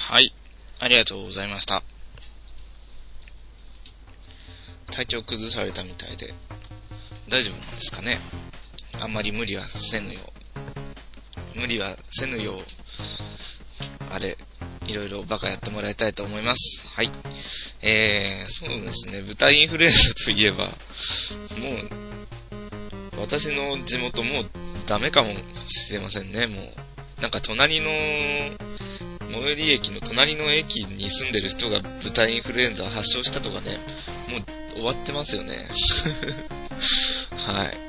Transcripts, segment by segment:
はい、ありがとうございました。体調崩されたみたいで大丈夫なんですかね。あんまり無理はせぬよういろいろバカやってもらいたいと思います。はい。そうですね、豚インフルエンザといえば、もう私の地元もうダメかもしれませんね。もうなんか隣の最寄り駅の隣の駅に住んでる人が豚インフルエンザ発症したとかね、もう終わってますよね。はい。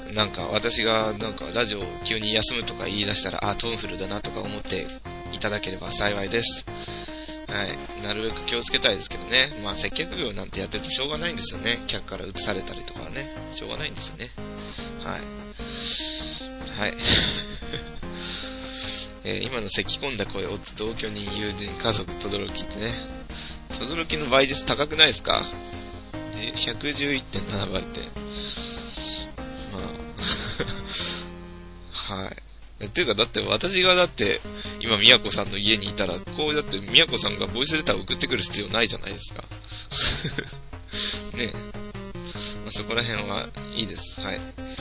なんか私がなんかラジオ急に休むとか言い出したら、トンフルだなとか思っていただければ幸いです。はい。なるべく気をつけたいですけどね。まあ接客業なんてやっててしょうがないんですよね。客から移されたりとかはね、しょうがないんですよね。はい。はい。今の咳込んだ声を同居人、友人、家族、轟ってね。轟の倍率高くないですか？ 111.7 倍って。まあ。はい。っていうか、だって私が今、宮子さんの家にいたら、宮子さんがボイスレターを送ってくる必要ないじゃないですか。ねえ。まあ、そこら辺はいいです。はい。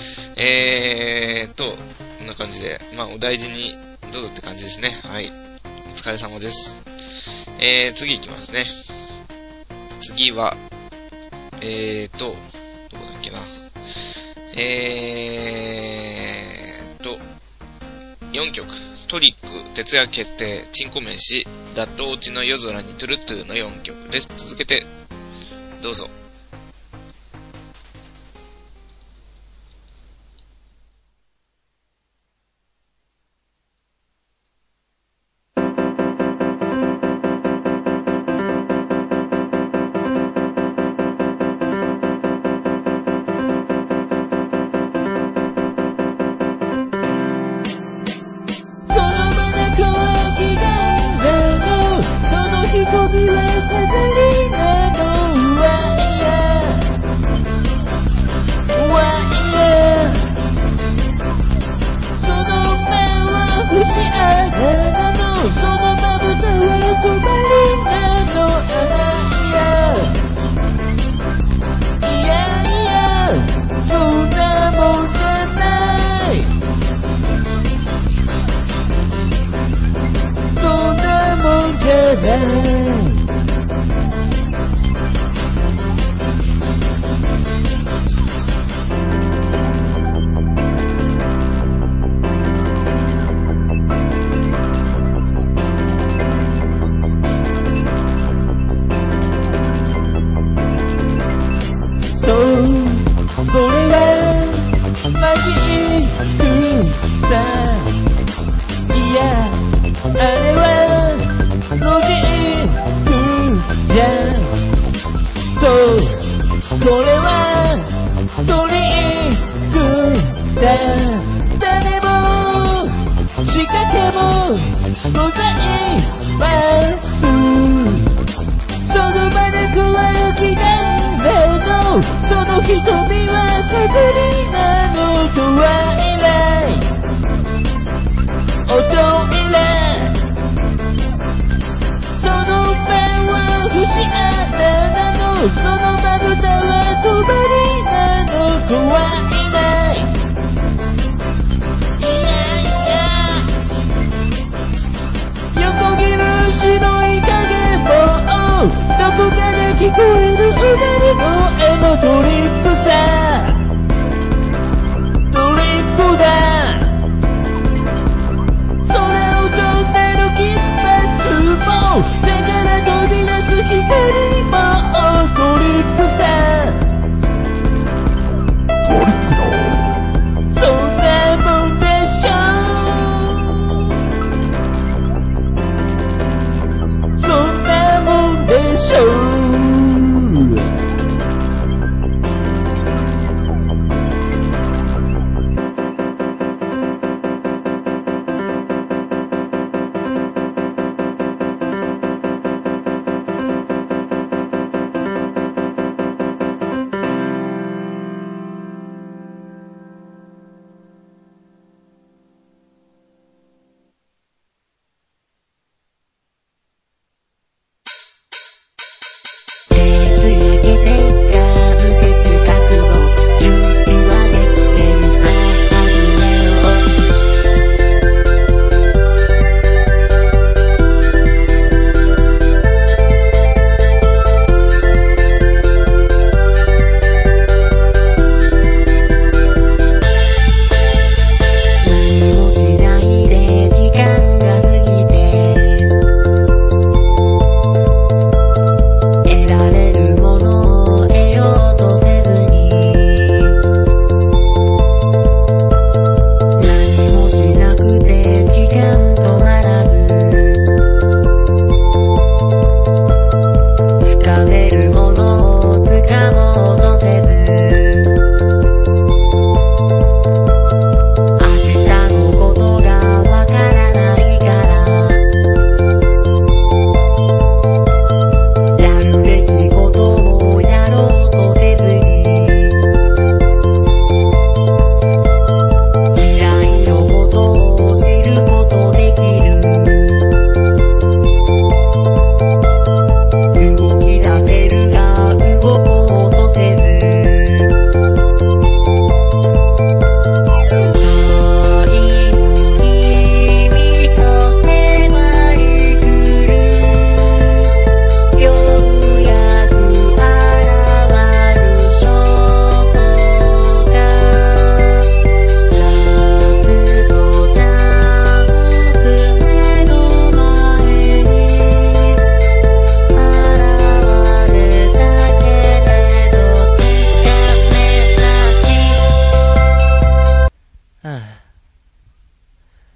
こんな感じで、まあ、お大事にどうぞって感じですね。はい。お疲れ様です。次行きますね。次は、どこだっけな。4曲。トリック、徹夜決定、チンコ飯、ダット落ちの夜空にトゥルットゥの4曲です。続けて、どうぞ。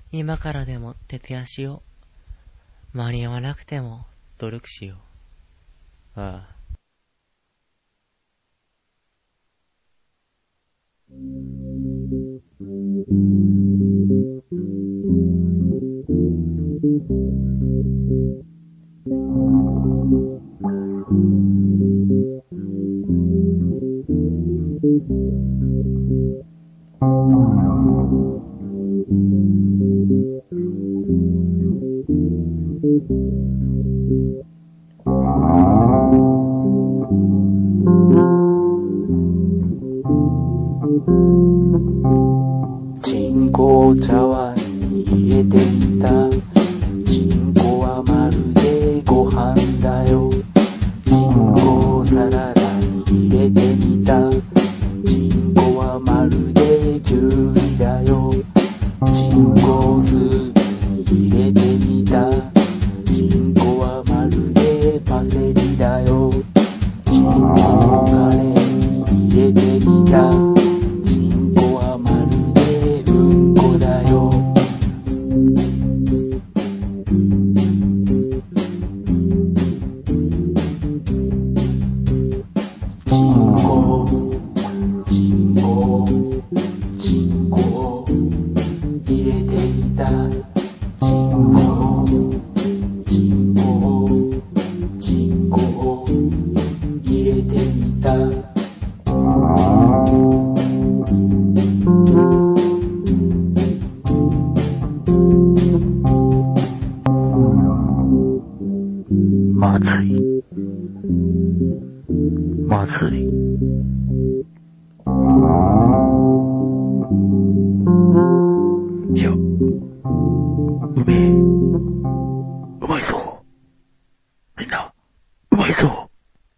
今からでも徹夜しよう。間に合わなくても努力しよう。ああ。 チンコを茶碗に入れてみた。チンコはまるでご飯だよ。チンコをサラダに入れてみた。チンコはまるでキュウリだよ。チンコをスープに入れてみた。チンコはまるでパセリだよ。チンコをカレーに入れてみた。チンコはまるでうんこだよ。チンコ、チンコ、チンコ入れてみた。チンコ、チンコ、チンコ入れてみた。まずい。まずい。いや、うめえ。うまいぞ。みんな、うまいぞ。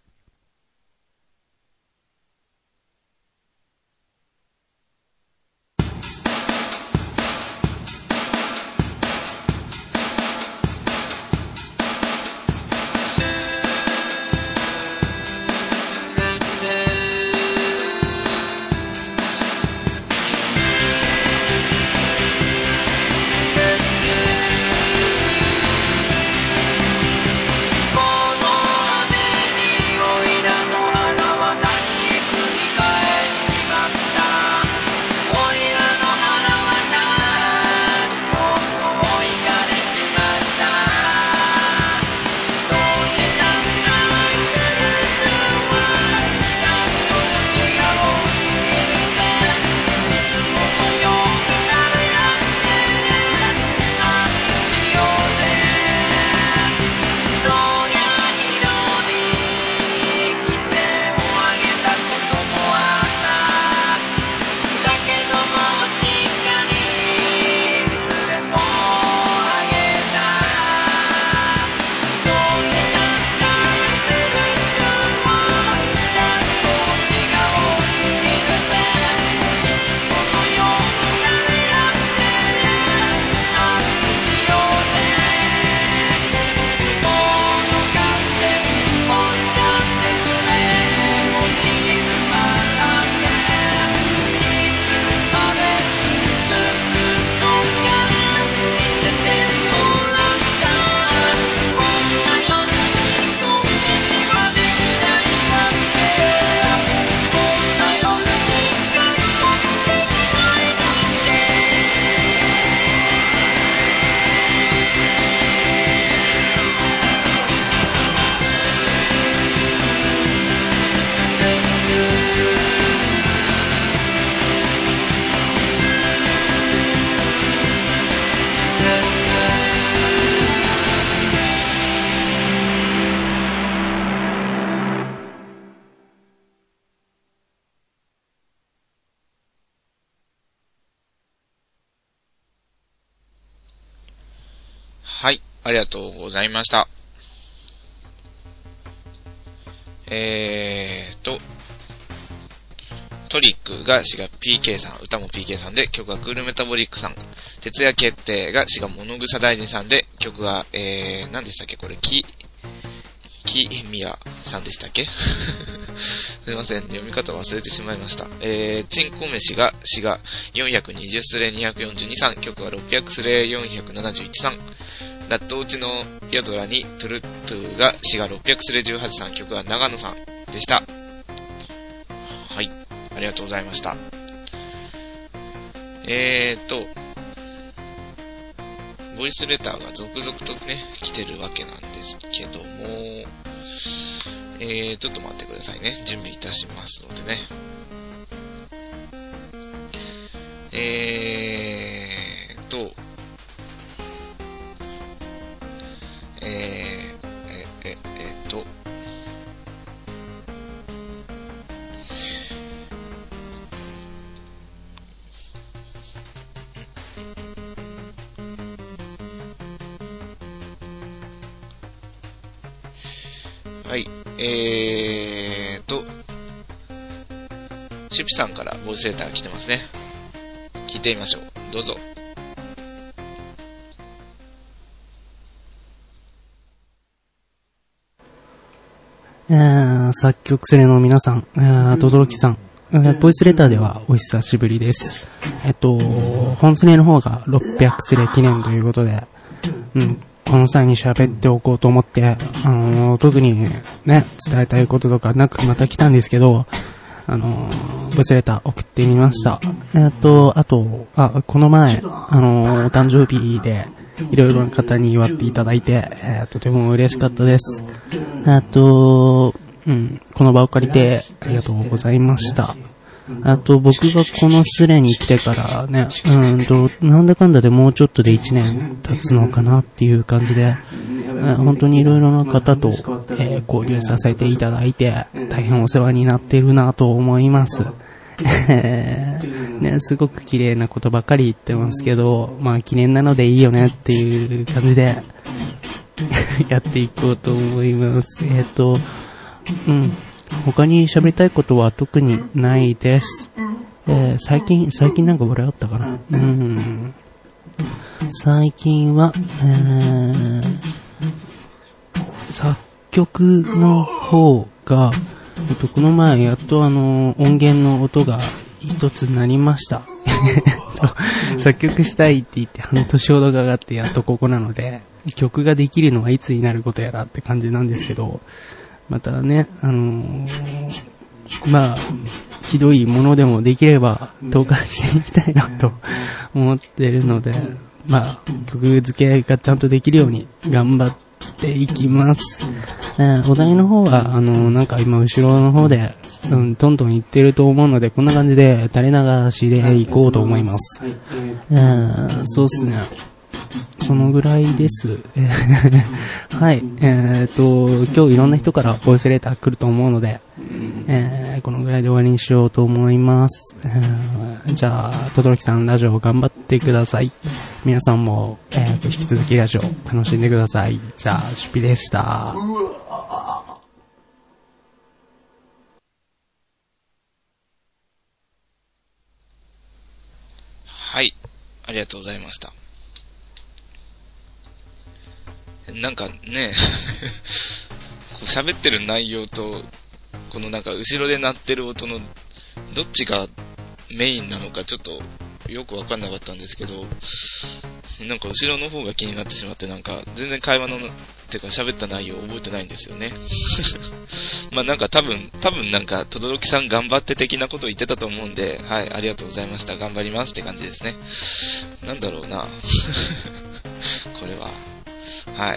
はい、ありがとうございました。トリックが滋賀 PK さん、歌も PK さんで、曲はクールメタボリックさん、徹夜決定が滋賀物草大臣さんで、曲は、何でしたっけこれ、みやさんでしたっけすいません、読み方忘れてしまいました。チンコ飯が滋賀420スレ242さん、曲は600スレ471さん。納豆打ちの夜空にトゥルットゥが滋賀600スレ18さん、曲は長野さんでした。はい、ありがとうございました。ボイスレターが続々とね、来てるわけなんですけども、ちょっと待ってくださいね。準備いたしますのでね。はい、シュピさんからボイスレターが来てますね。聞いてみましょう。どうぞ。 作曲スレの皆さん、とどろきさん、ボイスレターではお久しぶりです。本スレの方が600スレ記念ということで、この際に喋っておこうと思って、特にね、伝えたいこととかなくまた来たんですけど、ボイスレター送ってみました。あと、この前、お誕生日で、いろいろな方に祝っていただいて、とても嬉しかったです。この場を借りて、ありがとうございました。あと、僕がこのスレに来てからね、なんだかんだでもうちょっとで1年経つのかなっていう感じで、本当にいろいろな方と、交流させていただいて、大変お世話になっているなと思います。ね、すごく綺麗なことばかり言ってますけど、まあ記念なのでいいよねっていう感じでやっていこうと思います。他に喋りたいことは特にないです。最近なんか笑ったかな。最近は、作曲の方が、この前やっと音源の音が一つなりました。作曲したいって言って半年ほどかかってやっとここなので、曲ができるのはいつになることやらって感じなんですけど、またね、まあ、ひどいものでもできれば投下していきたいなと思ってるので、まあ、曲付けがちゃんとできるように頑張っていきます。お題の方は、なんか今後ろの方で、どんどん言ってると思うので、こんな感じで垂れ流しでいこうと思います。そうっすね。そのぐらいです。はい。今日いろんな人からボイスレター来ると思うので、このぐらいで終わりにしようと思います。じゃあ、とどろきさんラジオ頑張ってください。皆さんも、引き続きラジオ楽しんでください。じゃあ、シュピでした。 はい。ありがとうございました。なんかね、喋ってる内容と、このなんか後ろで鳴ってる音のどっちがメインなのかちょっとよくわかんなかったんですけど、なんか後ろの方が気になってしまって、なんか全然会話のてか喋った内容を覚えてないんですよね。まあなんか多分なんかとどろきさん頑張って的なことを言ってたと思うんで、はい、ありがとうございました。頑張りますって感じですね。なんだろうな。これは。はい。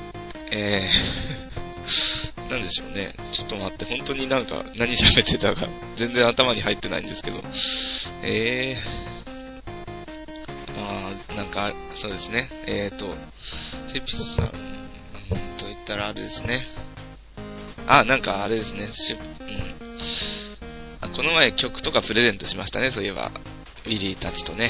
なんでしょうね。ちょっと待って、本当になんか何喋ってたか全然頭に入ってないんですけど。なんか、そうですね。セピスさんと言ったらあれですね。なんかあれですね。この前曲とかプレゼントしましたね。そういえば、ウィリーたちとね。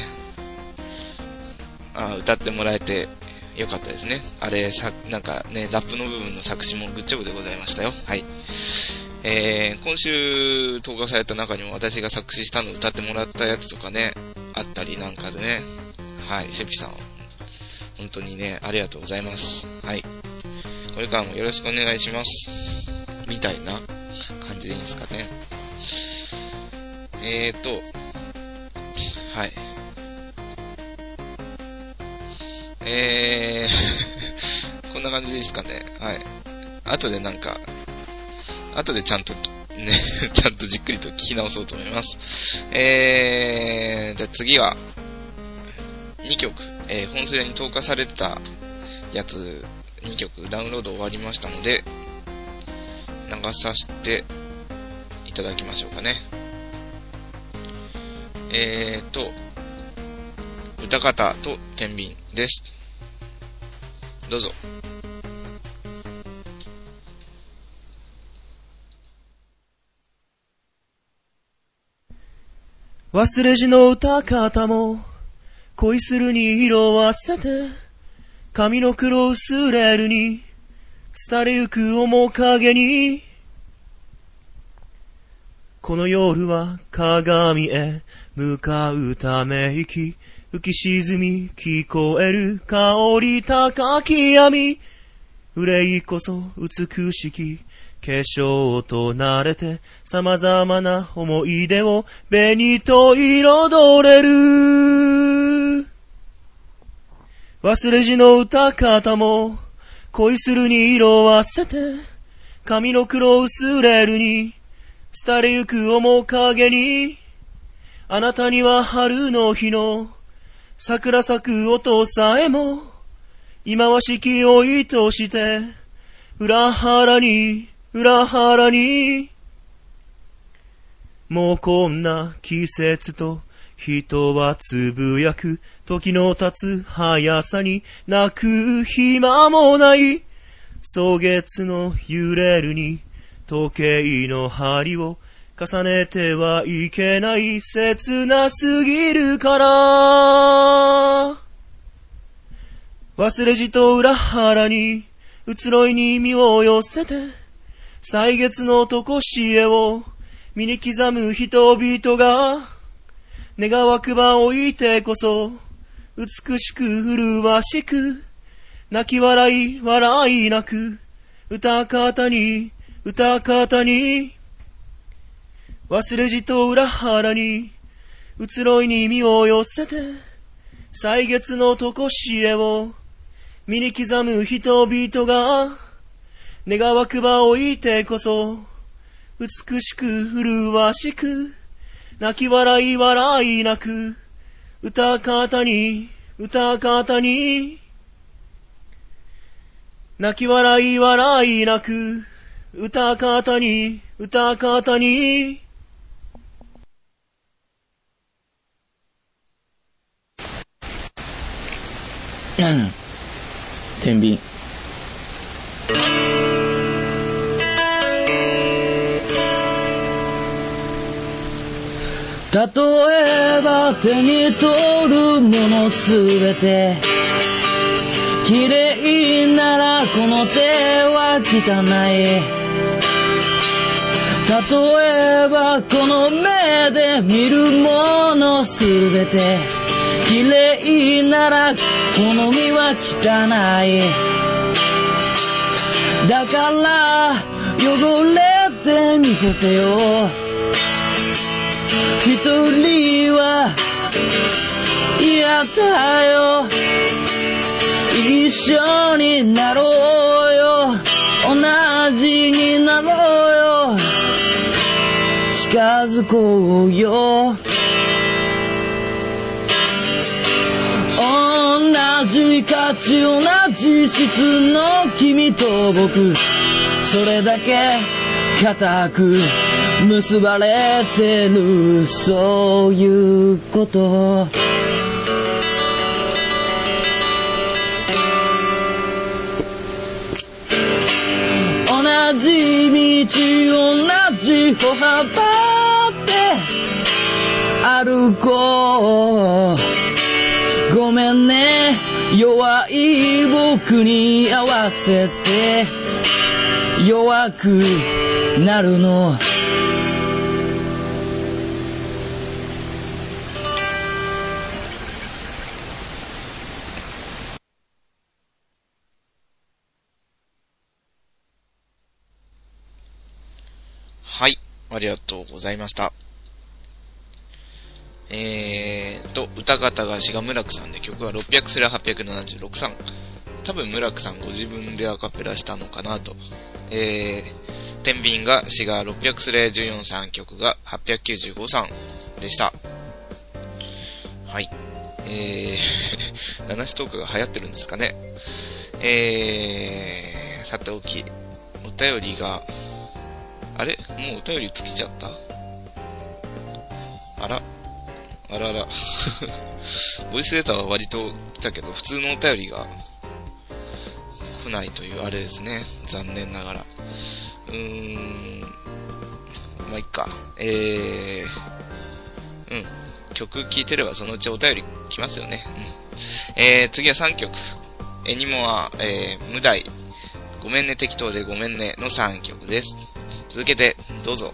歌ってもらえて、よかったですね。あれ、なんかね、ラップの部分の作詞もグッジョブでございましたよ。はい。今週投稿された中にも私が作詞したのを歌ってもらったやつとかね、あったりなんかでね。はい、シェピさん、本当にね、ありがとうございます。はい。これからもよろしくお願いします。みたいな感じじでいいんですかね。はい。こんな感じでいいですかね。はい。後でちゃんと、ね、ちゃんとじっくりと聞き直そうと思います。じゃあ次は、2曲、本スレに投下されてたやつ、2曲ダウンロード終わりましたので、流させていただきましょうかね。歌方と天秤です。どうぞ。 忘れじの歌方も恋するに色あせて、髪の黒薄れるに廃れゆく面影に、この夜は鏡へ向かうため息、浮き沈み聞こえる香り高き闇、憂いこそ美しき化粧となれて、様々な思い出を紅と彩れる。忘れじの歌方も恋するに色あせて、髪の黒薄れるに廃れゆく面影に、あなたには春の日の桜咲く音さえも忌まわしき老いとして、裏腹にもうこんな季節と人はつぶやく、時の経つ速さに泣く暇もない。草月の揺れるに時計の針を重ねてはいけない、切なすぎるから。忘れじと裏腹に移ろいに身を寄せて、歳月のとこしえを身に刻む人々が、願わくば置いてこそ美しく麗しく、泣き笑い笑い泣く歌方に忘れじと裏腹に移ろいに身を寄せて、歳月のとこしえを身に刻む人々が、願わくば置いてこそ美しく麗しく、泣き笑い笑い泣く歌方に泣き笑い笑い泣く歌方に天秤。例えば手に取るものすべて綺麗ならこの手は汚い。例えばこの目で見るものすべて綺麗ならこの身は汚い。だから汚れてみせてよ。一人は嫌だよ。一緒になろうよ。同じになろうよ。近づこうよ。同じ価値同じ質の君と僕、それだけ固く結ばれてる、そういうこと。同じ道同じ歩幅で歩こう。ごめんね、弱い僕に合わせて弱くなるの。 はい、ありがとうございました。歌方が志賀村木さんで、曲は600スレ876さん。多分村木さんご自分でアカペラしたのかなと。天秤が志賀600スレ14さん、曲が895さんでした。はい。七種トークが流行ってるんですかね。さておき、お便りが、あれ？もうお便り尽きちゃった？あらボイスレターは割と来たけど、普通のお便りが来ないというあれですね。残念ながら。まあ、いっか。曲聴いてればそのうちお便り来ますよね。次は3曲。エニモア、無題、ごめんね適当でごめんねの3曲です。続けて、どうぞ。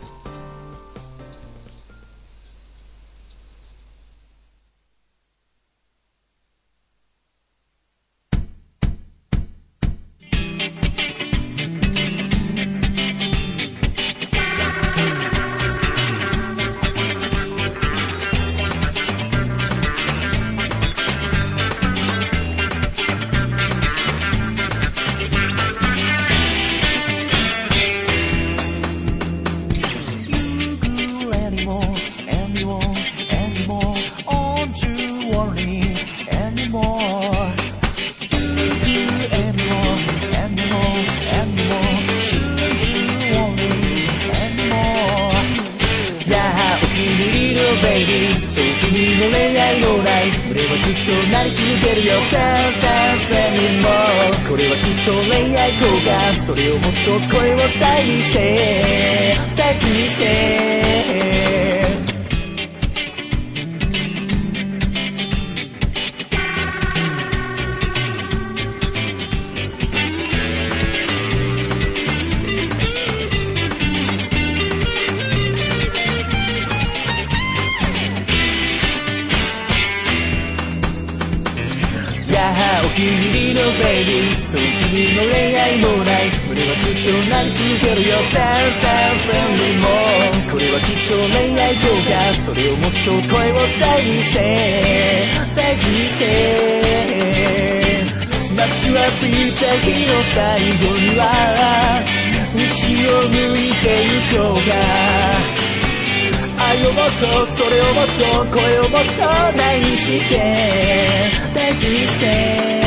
それをもっと声を大にして大事にしてお気に入りのベイビーそう君の恋愛もない胸はずっとなり続けるよにもこれはきっと恋愛動画それをもっと声を大にして大事にして待ちわびた日の最後には西を向いてゆこうが愛をもっとそれをもっと声をもっと大にして大事にして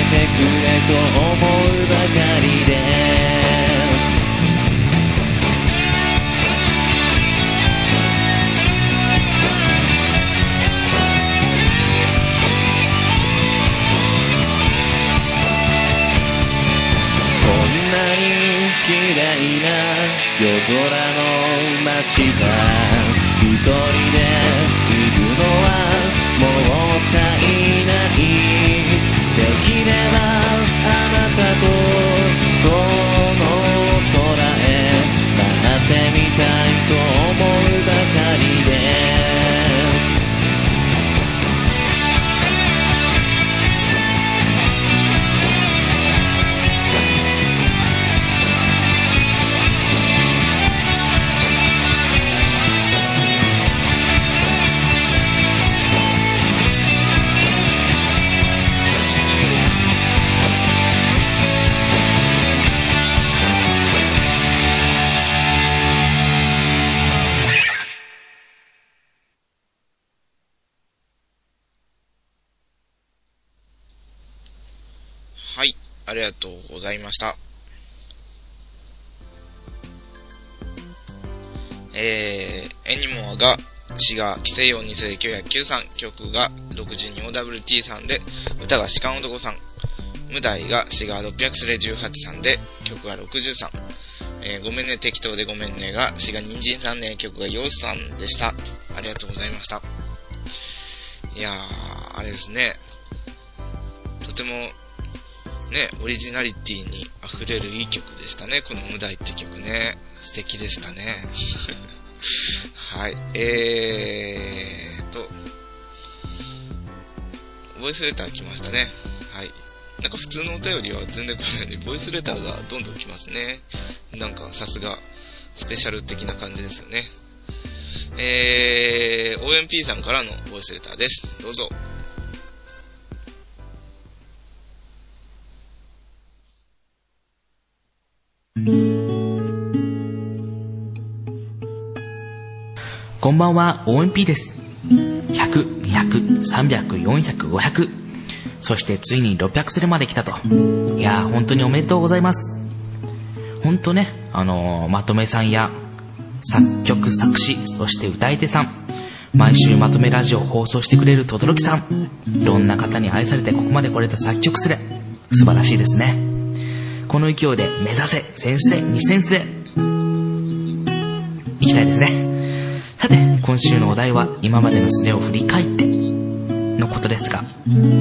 てくれと思うばかりです。こんなに嫌いな夜空の真下、一人でいるのはもったいない。できればあなたとこの空へ舞ってみたいと思うばかりです。 はい、ありがとうございました。エニモアが滋賀規制音2世993、曲が62 OWT さんで、歌が鹿男さん、無題が滋賀600スレ18さんで、曲が63、ごめんね適当でごめんねが滋賀人参さんで、曲がヨウスさんでした。ありがとうございました。いやー、あれですね、とてもね、オリジナリティに溢れるいい曲でしたね、この無題って曲ね。素敵でしたね。はい、ボイスレター来ましたね。はい。なんか普通のお便りは全然来ないのに、ボイスレターがどんどん来ますね。なんかさすが、スペシャル的な感じですよね。OMP さんからのボイスレターです。どうぞ。 こんばんは、OMP です。100、200、300、400、500。そしてついに600スレまで来たと。いやー、本当におめでとうございます。本当ね、まとめさんや作曲作詞、そして歌い手さん、毎週まとめラジオを放送してくれるとどろきさん、いろんな方に愛されてここまで来れた作曲スレ、素晴らしいですね。この勢いで目指せ1000スレ、2000スレいきたいですね。さて、今週のお題は今までのスレを振り返ってのことですが、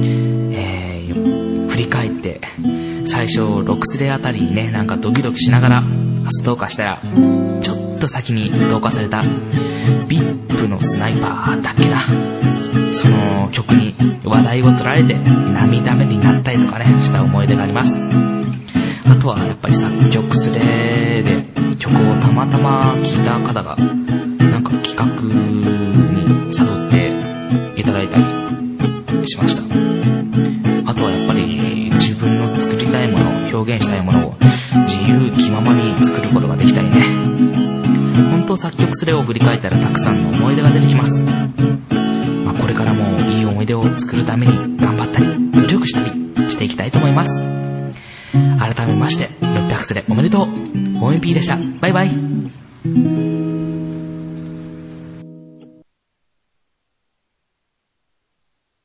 振り返って最初6スレあたりにね、なんかドキドキしながら初投下したら、ちょっと先に投下されたビップのスナイパーだっけな、その曲に話題を取られて涙目になったりとかねした思い出があります。あとはやっぱり作曲スレで曲をたまたま聴いた方がなんか企画に誘っていただいたりしました。あとはやっぱり自分の作りたいもの、表現したいものを自由気ままに作ることができたりね。本当作曲スレを振り返ったらたくさんの思い出が出てきます。これからもいい思い出を作るために頑張ったり努力したりしていきたいと思います。改めまして600スレおめでとう。OMP でした。バイバイ。